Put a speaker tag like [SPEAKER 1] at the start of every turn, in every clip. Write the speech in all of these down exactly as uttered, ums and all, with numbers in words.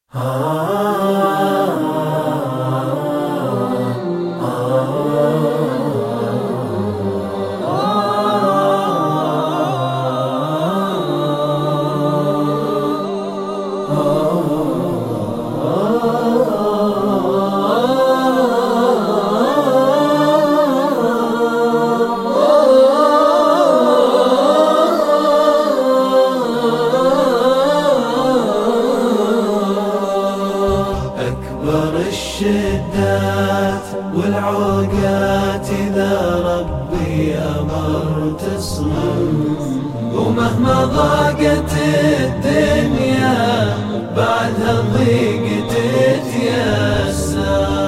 [SPEAKER 1] أكبر الشدات والعوقات إذا ربي أمر تصمم، ومهما ضاقت الدنيا بعدها الضيق تتيسر.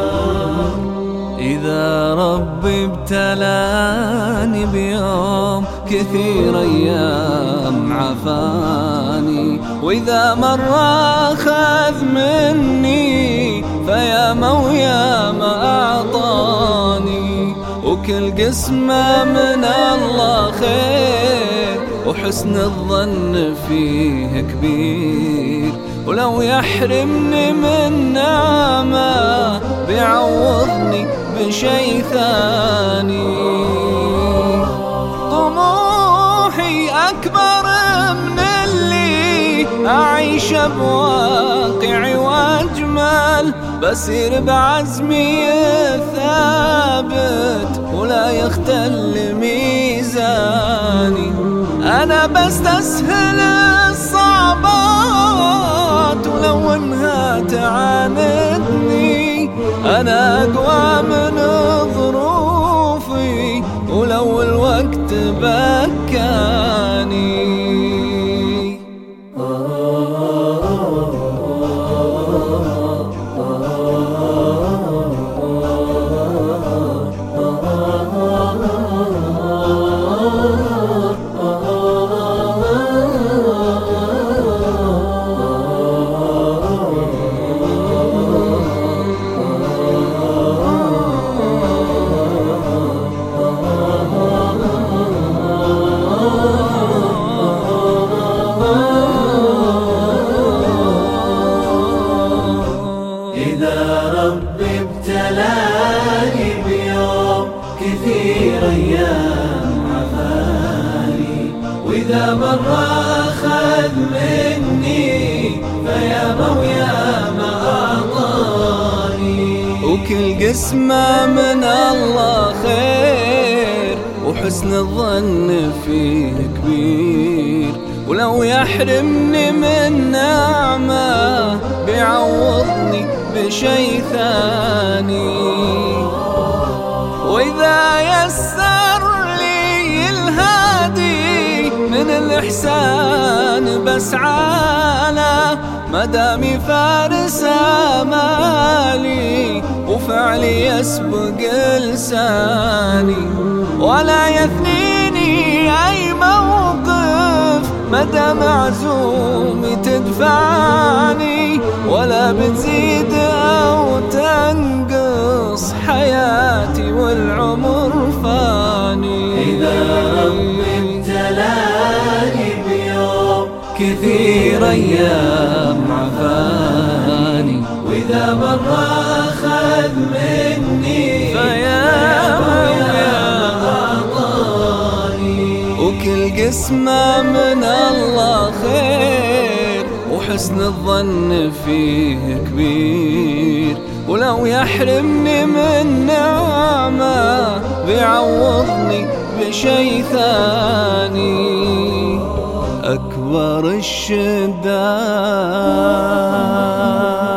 [SPEAKER 2] إذا ربي ابتلاني بيوم كثير أيام عفاني، وإذا مرة أخذ مني فياما وياما أعطاني، وكل قسمة من الله خير وحسن الظن فيه كبير، ولو يحرمني من نعمة بيعوضني بشي ثاني. طموحي أكبر من اللي أعيش بواقعي وأجمل، بسير بعزمي الثابت ولا يختل ميزاني. أنا بستسهل الصعبات ولو انها تعاندني، أنا أقوى من ظروفي ولو الوقت بكاني.
[SPEAKER 1] إذا ربي ابتلاني بيوم كثير أيام عفاني، وإذا مرة أخذ مني فياما وياما أعطاني،
[SPEAKER 2] وكل قسمة من الله خير وحسن الظن فيه كبير، ولو يحرمني من نعمة بيعوضني بشي ثاني. وإذا يسر لي الهادي من الإحسان بسعاله، مدامي فارس آمالي وفعلي يسبق لساني، ولا يثنيني أي موقف مدى معزومي تدفعني، ولا بتزيد أو تنقص حياتي والعمر فاني.
[SPEAKER 1] إذا ربي ابتلاني بيوم كثير أيام عفاني، وإذا مرة أخذ مني فياما وياما أعطاني،
[SPEAKER 2] وكل قسمة من الله خير وحسن الظن فيه كبير، ولو يحرمني من نعمة بيعوضني بشي ثاني. أكبر الشدات